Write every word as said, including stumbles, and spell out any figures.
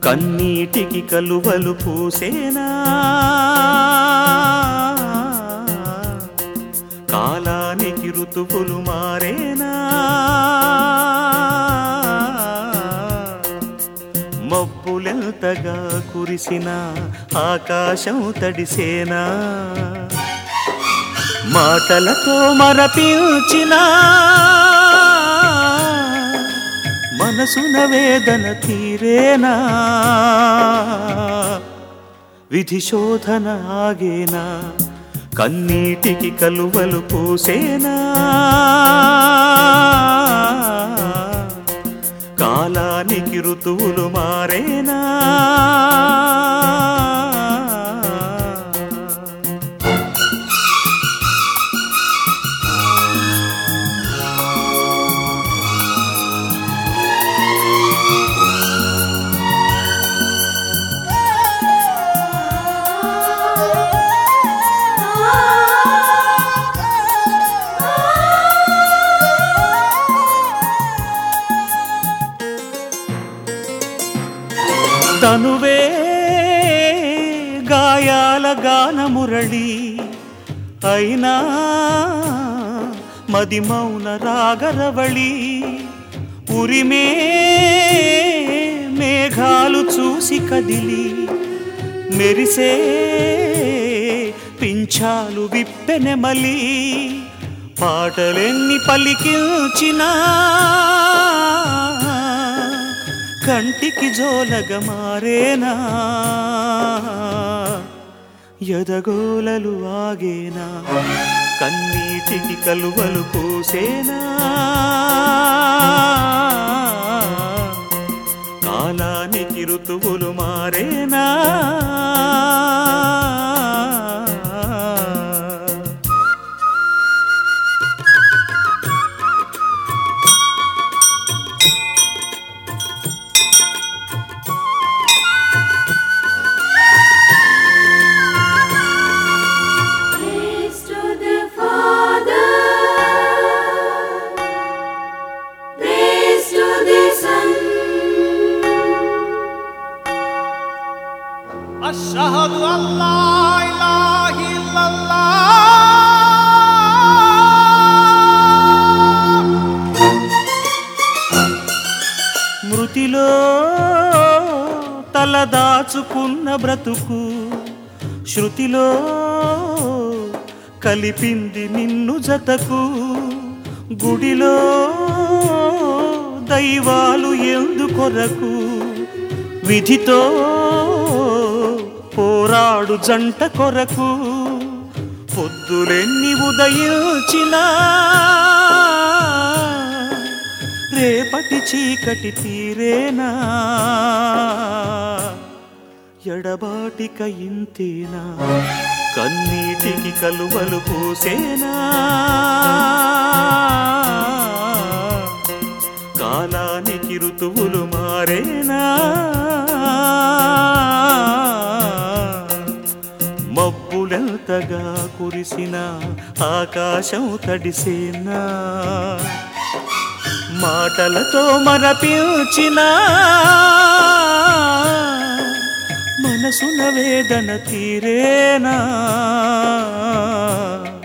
కన్నీటికి కలువలు పూసేనా కాలానికి ఋతువులు మారేనా మబ్బులెంతగా కురిసినా ఆకాశం తడిసేనా మాటలతో మరపించినా మనసున వేదన తీరేనా విధి శోధన ఆగేనా కన్నీటికి కలువలు పూసేనా కాలానికి ఋతువులు మారేనా తనువే గాయాల గానమురళి అయినా మది మౌన రాగరవళి ఉరిమే మేఘాలు చూసి కదిలి మెరిసే పింఛాలు విప్పెనెమలి పాటలెన్ని పలికించినా కంటికి జోలగ మారేనా ఎదగోలలు ఆగేనా కన్నీటికి కలువలు పూసేనా కాలానికి ఋతువులు మారేనా أشهد أن لا إله إلا الله మృతిలో తలదాచుకున్న బ్రతుకు శృతిలో కలిపింది నిన్ను జతకు గుడిలో దైవాలు ఎందుకొరకు విధితో పోరాడు జంట కొరకు పొద్దులెన్ని ఉదయించినా రేపటి చీకటి తీరేనా ఎడబాటిక ఇంతేనా కన్నీటికి కలువలు పూసేనా కాలానికి ఋతువులు మారేనా మబ్బులెంతగా కురిసిన ఆకాశం తడిసేనా మాటలతో మరపించినా మనసున వేదన తీరేనా